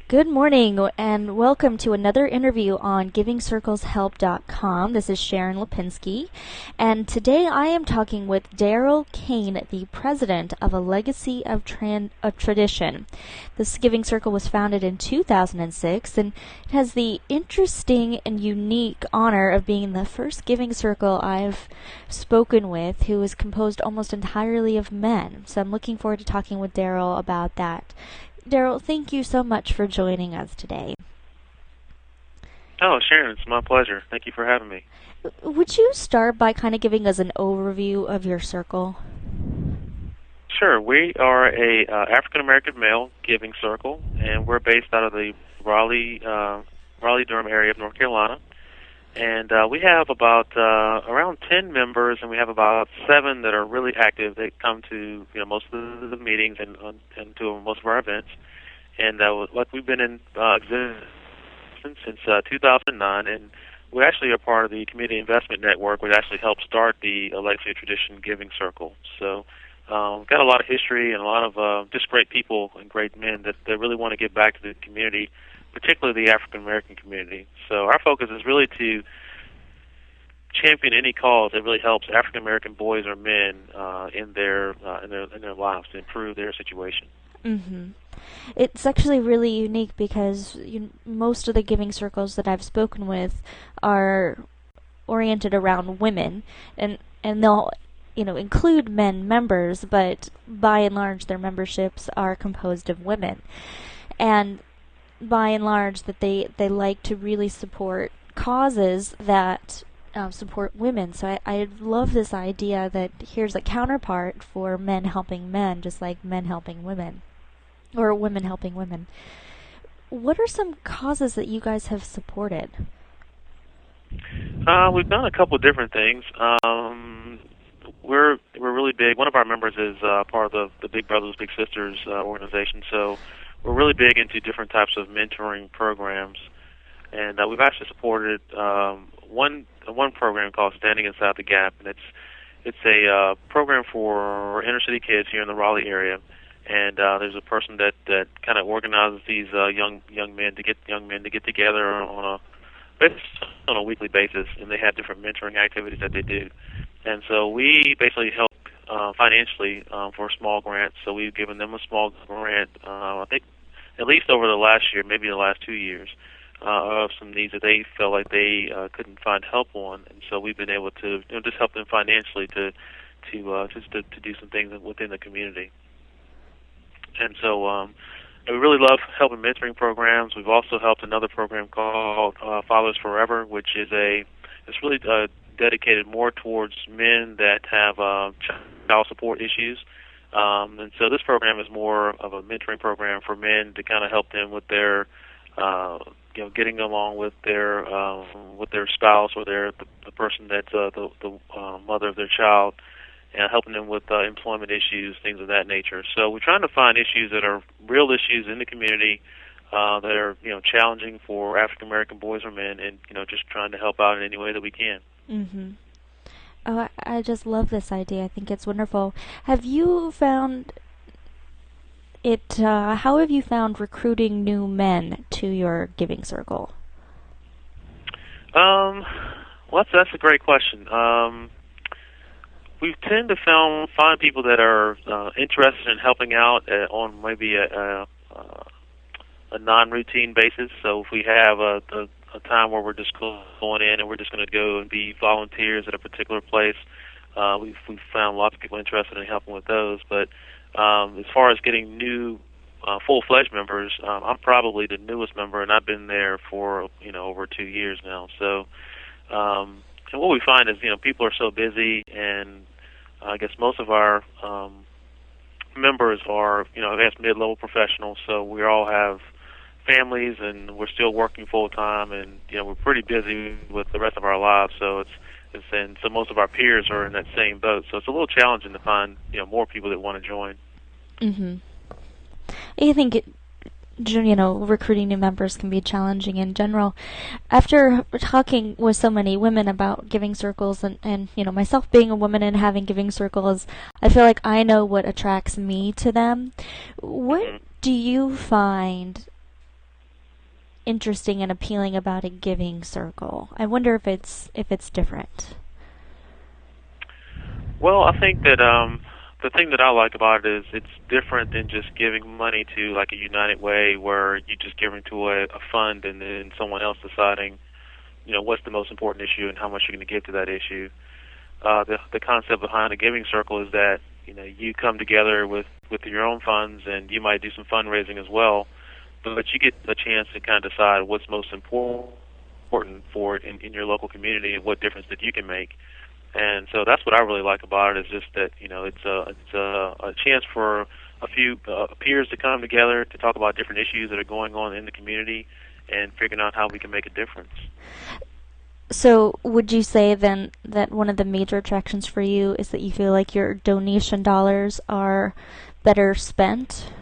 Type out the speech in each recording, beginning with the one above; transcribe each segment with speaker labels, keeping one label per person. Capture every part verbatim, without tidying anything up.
Speaker 1: Good morning and welcome to another interview on Giving Circles Help dot com. This is Sharon Lipinski, and today I am talking with Daryl Kane, the president of A Legacy of, Tran- of Tradition. This Giving Circle was founded in two thousand six, and it has the interesting and unique honor of being the first Giving Circle I've spoken with who is composed almost entirely of men. So I'm looking forward to talking with Daryl about that. Daryl, thank you so much for joining us today.
Speaker 2: Oh, Sharon, it's my pleasure. Thank you for having me.
Speaker 1: Would you start by kind of giving us an overview of your circle?
Speaker 2: Sure. We are a uh, African-American male giving circle, and we're based out of the Raleigh, uh, Raleigh-Durham area of North Carolina. And uh, we have about uh, around ten members, and we have about seven that are really active. They come to you know most of the, the meetings and uh, and to most of our events. And uh, like we've been in uh, existence since uh, two thousand nine, and we actually are part of the Community Investment Network, which actually helped start the uh, Legacy of Tradition Giving Circle. So uh, we've got a lot of history and a lot of uh, just great people and great men that, that really want to give back to the community, particularly the African American community. So our focus is really to champion any cause that really helps African American boys or men uh, in their uh, in their in their lives to improve their situation.
Speaker 1: Mm-hmm. It's actually really unique because you, most of the giving circles that I've spoken with are oriented around women, and and they'll you know include men members, but by and large their memberships are composed of women, and by and large that they, they like to really support causes that um, support women. So I, I love this idea that here's a counterpart for men helping men, just like men helping women, or women helping women. What are some causes that you guys have supported?
Speaker 2: Uh, we've done a couple of different things. Um, we're we're really big. One of our members is uh, part of the, the Big Brothers Big Sisters uh, organization, so we're really big into different types of mentoring programs, and uh, we've actually supported um, one one program called Standing Inside the Gap, and it's it's a uh, program for inner city kids here in the Raleigh area, and uh, there's a person that, that kind of organizes these uh, young young men to get young men to get together on a basically on a weekly basis, and they have different mentoring activities that they do, and so we basically help Uh, financially um, for small grants. So we've given them a small grant, uh, I think at least over the last year, maybe the last two years, uh, of some needs that they felt like they uh, couldn't find help on. And so we've been able to you know, just help them financially to to uh, just to, to do some things within the community. And so um, we really love helping mentoring programs. We've also helped another program called uh, Fathers Forever, which is a it's really uh, dedicated more towards men that have uh, child support issues. Um, and so this program is more of a mentoring program for men to kind of help them with their, uh, you know, getting along with their um, with their spouse or their the, the person that's uh, the, the uh, mother of their child, and helping them with uh, employment issues, things of that nature. So we're trying to find issues that are real issues in the community uh, that are you know challenging for African American boys or men, and you know just trying to help out in any way that we can.
Speaker 1: Mm-hmm. Oh, I, I just love this idea. I think it's wonderful. Have you found it, uh, how have you found recruiting new men to your giving circle?
Speaker 2: Um, well, that's, that's a great question. Um, we tend to found, find people that are uh, interested in helping out uh, on maybe a, a, a non-routine basis. So if we have a, a a time where we're just going in and we're just going to go and be volunteers at a particular place. Uh, we've, we've found lots of people interested in helping with those. But um, as far as getting new uh, full-fledged members, um, I'm probably the newest member, and I've been there for you know over two years now. So, um, and what we find is you know people are so busy, and I guess most of our um, members are you know I guess mid-level professionals. So we all have families, and we're still working full time, and you know we're pretty busy with the rest of our lives. So it's, it's and so most of our peers are in that same boat. So it's a little challenging to find you know more people that want to join.
Speaker 1: Mm-hmm. I think it, you know recruiting new members can be challenging in general. After talking with so many women about giving circles, and and you know myself being a woman and having giving circles, I feel like I know what attracts me to them. What
Speaker 2: Mm-hmm.
Speaker 1: do you find interesting and appealing about a giving circle? I wonder if it's if it's different.
Speaker 2: Well, I think that um, the thing that I like about it is it's different than just giving money to like a United Way, where you just giving to a, a fund and then someone else deciding, you know, what's the most important issue and how much you're going to give to that issue. Uh, the the concept behind a giving circle is that, you know, you come together with, with your own funds, and you might do some fundraising as well, but you get a chance to kind of decide what's most important for it in, in your local community and what difference that you can make. And so that's what I really like about it, is just that, you know, it's a it's a, a chance for a few uh, peers to come together to talk about different issues that are going on in the community and figuring out how we can make a difference.
Speaker 1: So would you say then that one of the major attractions for you is that you feel like your donation dollars are better spent?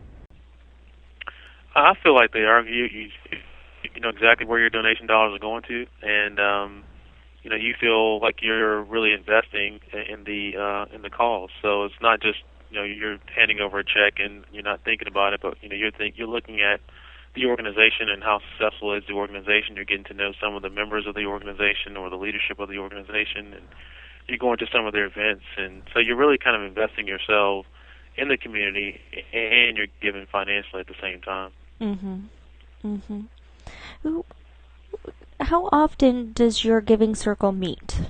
Speaker 2: I feel like they are. You, you, you know exactly where your donation dollars are going to, and um, you know, you feel like you're really investing in the uh, in the cause. So it's not just, you know, you're handing over a check and you're not thinking about it, but, you know, you're think you're looking at the organization and how successful is the organization. You're getting to know some of the members of the organization or the leadership of the organization, and you're going to some of their events, and so you're really kind of investing yourself in the community, and you're giving financially at the same time.
Speaker 1: Mhm. Mhm. How often does your giving circle meet?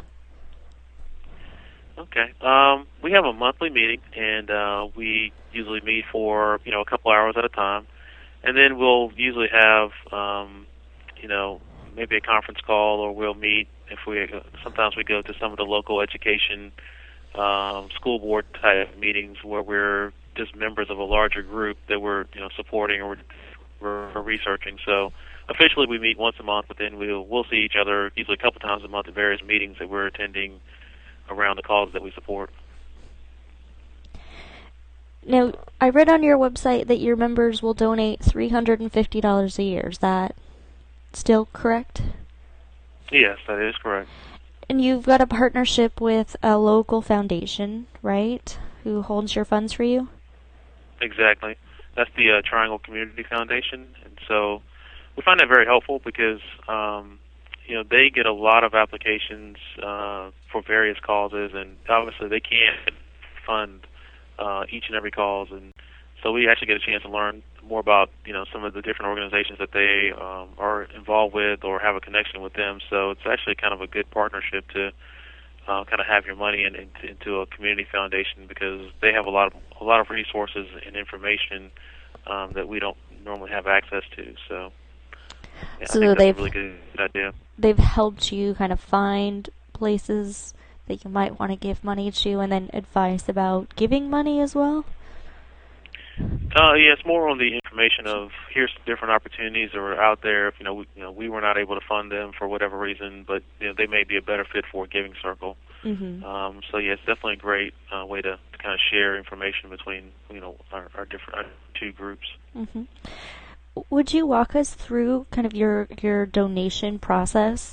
Speaker 2: Okay. Um, we have a monthly meeting, and uh, we usually meet for, you know, a couple hours at a time. And then we'll usually have, um, you know, maybe a conference call, or we'll meet if we. Sometimes we go to some of the local education, um, school board type meetings where we're just members of a larger group that we're, you know, supporting or we're, we're researching. So officially we meet once a month, but then we'll we'll see each other usually a couple times a month at various meetings that we're attending around the causes that we support.
Speaker 1: Now, I read on your website that your members will donate three hundred fifty dollars a year. Is that still correct?
Speaker 2: Yes, that is correct.
Speaker 1: And you've got a partnership with a local foundation, right, who holds your funds for you?
Speaker 2: Exactly. That's the uh, Triangle Community Foundation. And so we find that very helpful because, um, you know, they get a lot of applications uh, for various causes, and obviously they can't fund Uh, each and every cause, and so we actually get a chance to learn more about, you know, some of the different organizations that they um, are involved with or have a connection with them. So it's actually kind of a good partnership to uh, kind of have your money in, in, into a community foundation, because they have a lot of a lot of resources and information um, that we don't normally have access to. So, yeah,
Speaker 1: so
Speaker 2: I think
Speaker 1: they've
Speaker 2: that's a really good idea.
Speaker 1: They've helped you kind of find places that you might want to give money to, and then advice about giving money as well?
Speaker 2: Uh, yeah, it's more on the information of here's different opportunities that are out there. If you know, we, you know, we were not able to fund them for whatever reason, but, you know, they may be a better fit for a giving circle.
Speaker 1: Mm-hmm.
Speaker 2: Um, so yeah, it's definitely a great uh, way to, to kind of share information between, you know, our, our different our two groups.
Speaker 1: Mm-hmm. Would you walk us through kind of your your donation process?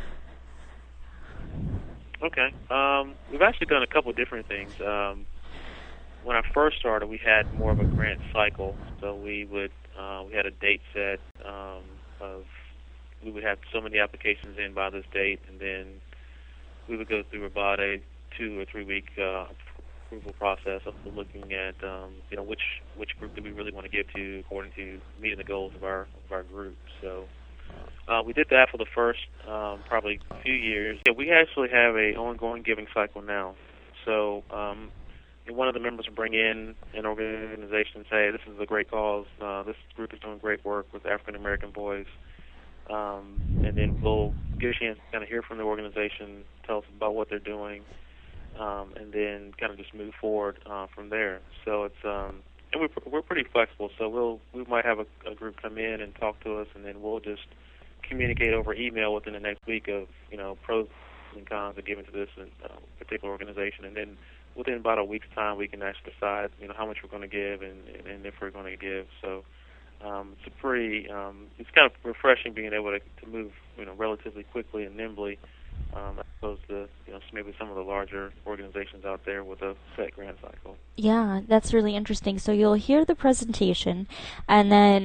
Speaker 2: Okay. Um, we've actually done a couple of different things. Um, when I first started, we had more of a grant cycle. So we would uh, we had a date set um, of we would have so many applications in by this date, and then we would go through about a two or three week uh, approval process of looking at um, you know which which group do we really want to give to according to meeting the goals of our of our group. So. Uh, we did that for the first um, probably few years. Yeah, we actually have a ongoing giving cycle now. So um, one of the members will bring in an organization and say, this is a great cause. Uh, this group is doing great work with African American boys. Um, and then we'll get a chance to kind of hear from the organization, tell us about what they're doing, um, and then kind of just move forward uh, from there. So it's um, and we're we're pretty flexible. So we'll we might have a, a group come in and talk to us, and then we'll just communicate over email within the next week of, you know, pros and cons of giving to this uh, particular organization, and then within about a week's time we can actually decide, you know, how much we're going to give and, and if we're going to give. So um, it's a pretty, um, it's kind of refreshing being able to, to move, you know, relatively quickly and nimbly, um, as opposed to, you know, maybe some of the larger organizations out there with a set grant cycle.
Speaker 1: Yeah, that's really interesting. So you'll hear the presentation, and then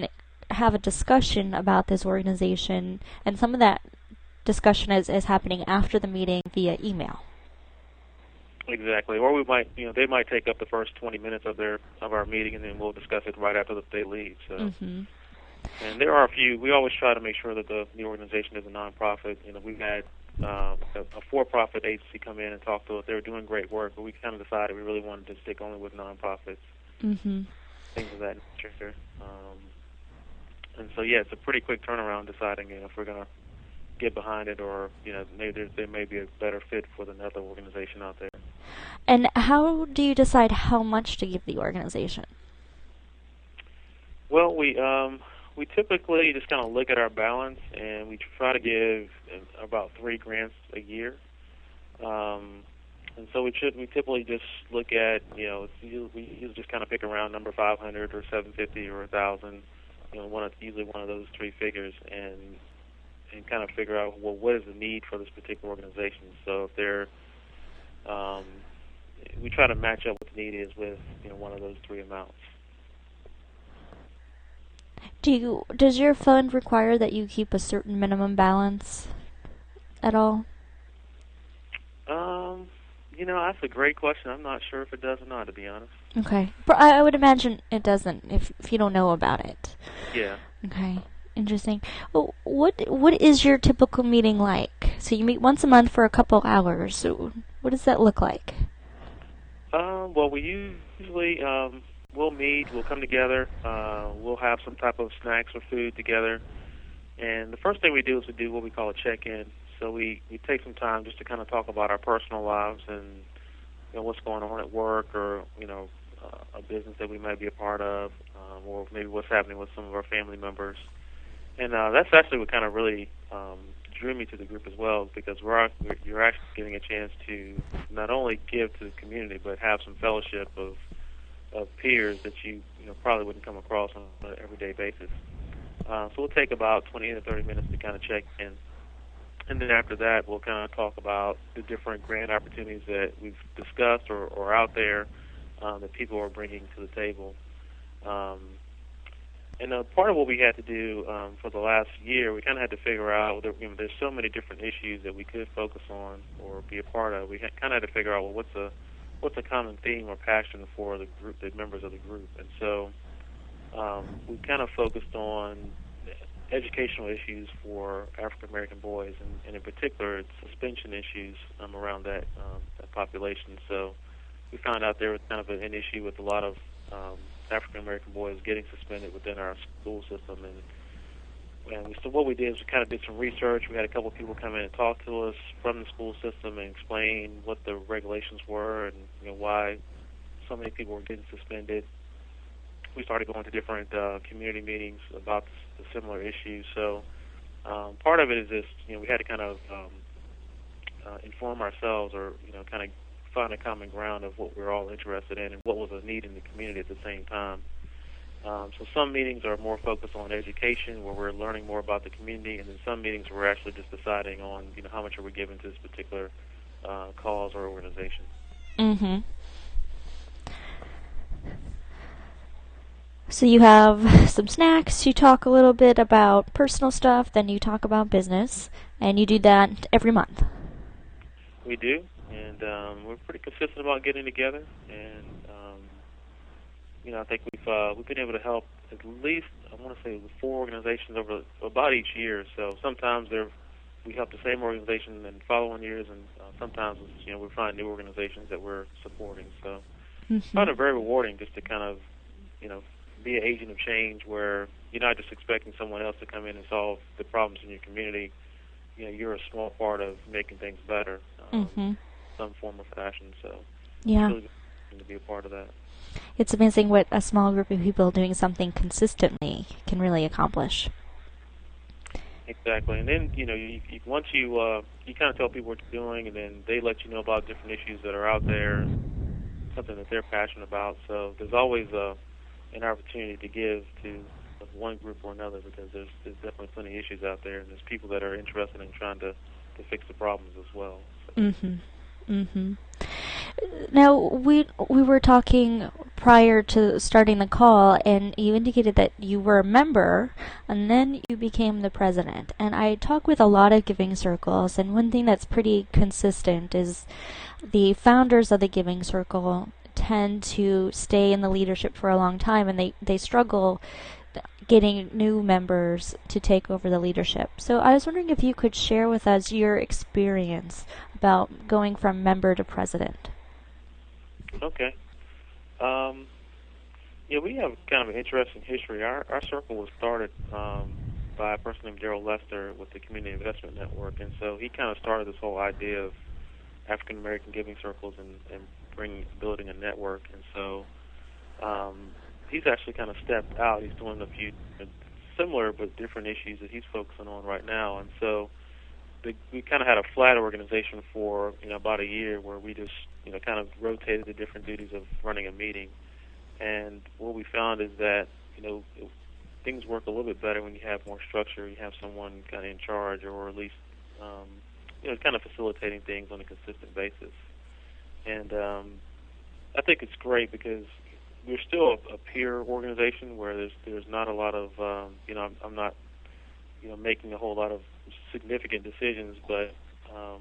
Speaker 1: have a discussion about this organization, and some of that discussion is, is happening after the meeting via email.
Speaker 2: Exactly. Or we might, you know, they might take up the first twenty minutes of their of our meeting, and then we'll discuss it right after they leave. So,
Speaker 1: mm-hmm.
Speaker 2: And there are a few. We always try to make sure that the the organization is a nonprofit. You know, we've had um, a, a for-profit agency come in and talk to us. They were doing great work, but we kind of decided we really wanted to stick only with nonprofits,
Speaker 1: mm-hmm.
Speaker 2: things of that nature. Um, and so, yeah, it's a pretty quick turnaround deciding, you know, if we're going to get behind it, or, you know, maybe there, there may be a better fit for another organization out there.
Speaker 1: And how do you decide how much to give the organization?
Speaker 2: Well, we um, we typically just kind of look at our balance, and we try to give about three grants a year. Um, and so we should we typically just look at, you know, it's usually, we usually just kind of pick around number five hundred or seven fifty or one thousand, you know, one of, usually one of those three figures, and and kind of figure out, well, what is the need for this particular organization. So if they're um, we try to match up what the need is with, you know, one of those three amounts.
Speaker 1: Do you, does your fund require that you keep a certain minimum balance at all?
Speaker 2: Um, you know, that's a great question. I'm not sure if it does or not, to be honest.
Speaker 1: Okay. But I would imagine it doesn't if, if you don't know about it.
Speaker 2: Yeah.
Speaker 1: Okay. Interesting. Well, what what is your typical meeting like? So you meet once a month for a couple hours. So what does that look like?
Speaker 2: Um, well, we usually um, we'll meet, we'll come together, uh, we'll have some type of snacks or food together, and the first thing we do is we do what we call a check-in. So we, we take some time just to kind of talk about our personal lives and, you know, what's going on at work, or, you know, uh, a business that we might be a part of, um, or maybe what's happening with some of our family members. And uh, that's actually what kind of really um, drew me to the group as well, because we're, we're you're actually getting a chance to not only give to the community, but have some fellowship of of peers that you you know probably wouldn't come across on an everyday basis. Uh, so we'll take about twenty to thirty minutes to kind of check in, and then after that we'll kind of talk about the different grant opportunities that we've discussed or, or out there uh, that people are bringing to the table. Um, And uh, part of what we had to do um, for the last year, we kind of had to figure out, that, you know, there's so many different issues that we could focus on or be a part of. We kind of had to figure out, well, what's a what's a common theme or passion for the group, the members of the group. And so um, we kind of focused on educational issues for African American boys, and, and in particular, suspension issues um, around that, um, that population. So we found out there was kind of an issue with a lot of um, African American boys getting suspended within our school system, and and we, so what we did is we kind of did some research. We had a couple of people come in and talk to us from the school system and explain what the regulations were and, you know, why so many people were getting suspended. We started going to different uh, community meetings about the similar issues. So um, part of it is just, you know, we had to kind of um, uh, inform ourselves, or, you know, kind of find a common ground of what we're all interested in and what was a need in the community at the same time. Um, so some meetings are more focused on education, where we're learning more about the community, and then some meetings we're actually just deciding on, you know, how much are we giving to this particular uh, cause or organization.
Speaker 1: Mm-hmm. So you have some snacks, you talk a little bit about personal stuff, then you talk about business, and you do that every month.
Speaker 2: We do, and um, we're pretty consistent about getting together, and um, you know, I think we've uh, we've been able to help at least, I want to say, four organizations over about each year. So sometimes they're we help the same organization in following years, and uh, sometimes it's, you know, we find new organizations that we're supporting. So
Speaker 1: Mm-hmm.
Speaker 2: I find it very rewarding just to kind of, you know, be an agent of change, where you're not just expecting someone else to come in and solve the problems in your community. You know, you're a small part of making things better, um,
Speaker 1: Mm-hmm.
Speaker 2: some form or fashion. So
Speaker 1: Yeah.
Speaker 2: it's really good to be a part of that.
Speaker 1: It's amazing what a small group of people doing something consistently can really accomplish.
Speaker 2: Exactly, and then, you know, you, you, once you uh, you kind of tell people what you're doing, and then they let you know about different issues that are out there, something that they're passionate about. So there's always uh, an opportunity to give to one group or another, because there's there's definitely plenty of issues out there, and there's people that are interested in trying to, to fix the problems as well. So.
Speaker 1: Mm-hmm. Mm-hmm. Now, we we were talking prior to starting the call, and you indicated that you were a member, and then you became the president. And I talk with a lot of giving circles, and one thing that's pretty consistent is the founders of the giving circle tend to stay in the leadership for a long time, and they, they struggle getting new members to take over the leadership. So I was wondering if you could share with us your experience about going from member to president.
Speaker 2: Okay. Um, yeah, we have kind of an interesting history. Our our circle was started um, by a person named Daryl Lester with the Community Investment Network, and so he kind of started this whole idea of African American giving circles and, and bringing building a network. And so um, he's actually kind of stepped out. He's doing a few similar but different issues that he's focusing on right now, and so the, we kind of had a flat organization for you know about a year where we just you know kind of rotated the different duties of running a meeting. And what we found is that you know it, things work a little bit better when you have more structure. You have someone kind of in charge, or at least um, you know kind of facilitating things on a consistent basis. And um, I think it's great because we're still a, a peer organization where there's there's not a lot of um, you know I'm, I'm not you know making a whole lot of significant decisions, but um,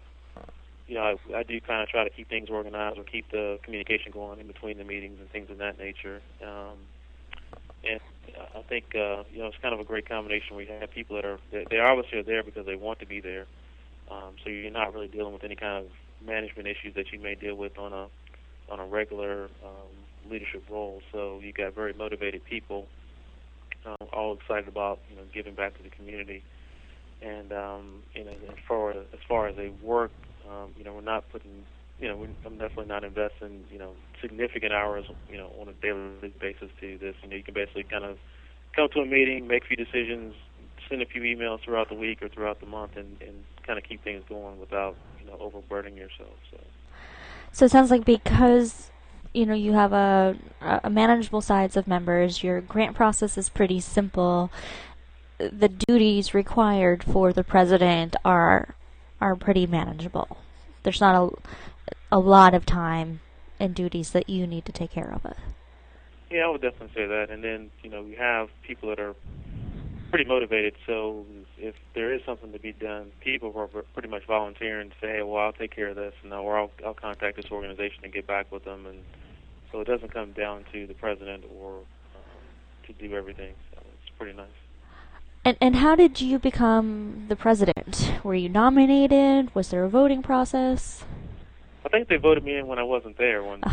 Speaker 2: you know I, I do kind of try to keep things organized or keep the communication going in between the meetings and things of that nature. Um, and I think uh, you know it's kind of a great combination where you have people that are they, they obviously are there because they want to be there. Um, so you're not really dealing with any kind of management issues that you may deal with on a on a regular um, leadership role. So you got very motivated people, uh, all excited about you know giving back to the community. And um, you know, as far as, as far as they work, um, you know, we're not putting, you know, we're, I'm definitely not investing, you know, significant hours, you know, on a daily basis to this. You know, you can basically kind of come to a meeting, make a few decisions, send a few emails throughout the week or throughout the month, and, and kind of keep things going without, you know, overburdening yourself. So,
Speaker 1: so it sounds like because you know you have a, a manageable size of members, your grant process is pretty simple. The duties required for the president are are pretty manageable. There's not a, a lot of time and duties that you need to take care of it.
Speaker 2: Yeah, I would definitely say that. And then, you know, we have people that are pretty motivated, so if there is something to be done, people are pretty much volunteering to say, hey, well, I'll take care of this, and or I'll, I'll contact this organization and get back with them. And so it doesn't come down to the president or um, to do everything. So it's pretty nice.
Speaker 1: And and how did you become the president? Were you nominated? Was there a voting process?
Speaker 2: I think they voted me in when I wasn't there. When,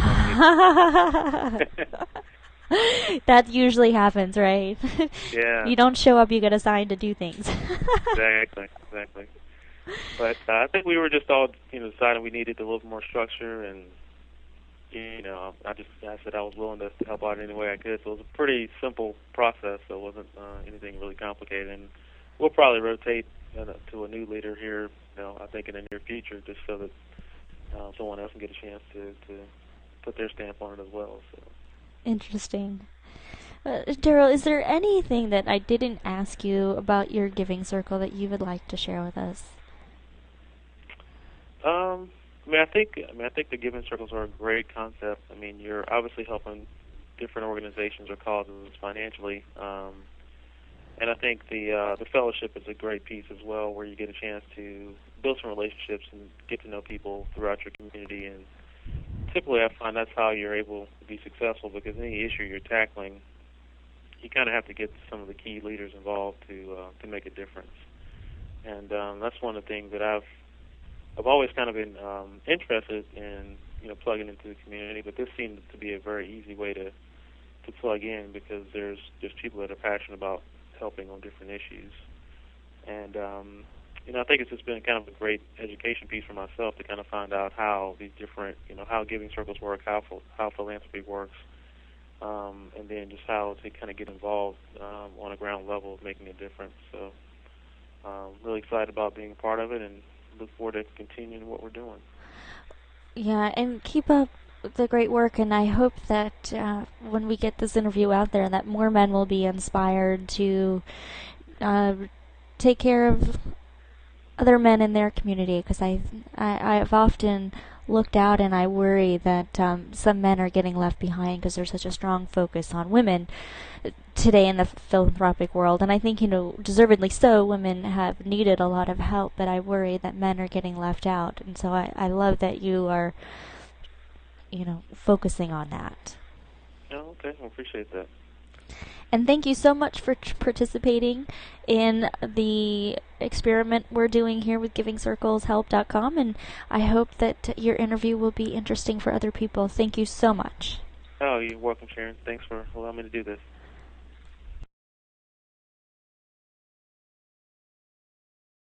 Speaker 1: that usually happens, right?
Speaker 2: Yeah.
Speaker 1: You don't show up, you get assigned to do things.
Speaker 2: Exactly, exactly. But uh, I think we were just all, you know, deciding we needed a little more structure, and you know, I just I said I was willing to help out any way I could. So it was a pretty simple process. So it wasn't uh, anything really complicated. And we'll probably rotate uh, to a new leader here, you know, I think in the near future, just so that uh, someone else can get a chance to, to put their stamp on it as well. So.
Speaker 1: Interesting. Uh, Daryl, is there anything that I didn't ask you about your giving circle that you would like to share with us?
Speaker 2: Um. I mean, I think I mean I think the giving circles are a great concept. I mean, you're obviously helping different organizations or causes financially, um, and I think the uh, the fellowship is a great piece as well, where you get a chance to build some relationships and get to know people throughout your community. And typically, I find that's how you're able to be successful, because any issue you're tackling, you kind of have to get some of the key leaders involved to uh, to make a difference. And um, that's one of the things that I've I've always kind of been um, interested in, you know, plugging into the community, but this seemed to be a very easy way to, to plug in, because there's just people that are passionate about helping on different issues. And, um, you know, I think it's just been kind of a great education piece for myself to kind of find out how these different, you know, how giving circles work, how how philanthropy works, um, and then just how to kind of get involved um, on a ground level of making a difference. So um, really excited about being a part of it, and look forward to continuing what we're doing.
Speaker 1: Yeah, and keep up the great work, and I hope that uh, when we get this interview out there, that more men will be inspired to uh, take care of other men in their community, because I, I, I've often looked out, and I worry that um, some men are getting left behind because there's such a strong focus on women today in the philanthropic world. And I think, you know, deservedly so, women have needed a lot of help, but I worry that men are getting left out. And so I, I love that you are, you know, focusing on that.
Speaker 2: Oh, okay. I appreciate that.
Speaker 1: And thank you so much for t- participating in the experiment we're doing here with Giving Circles Help dot com, and I hope that your interview will be interesting for other people. Thank you so much.
Speaker 2: Oh, you're welcome, Sharon. Thanks for allowing me to do this.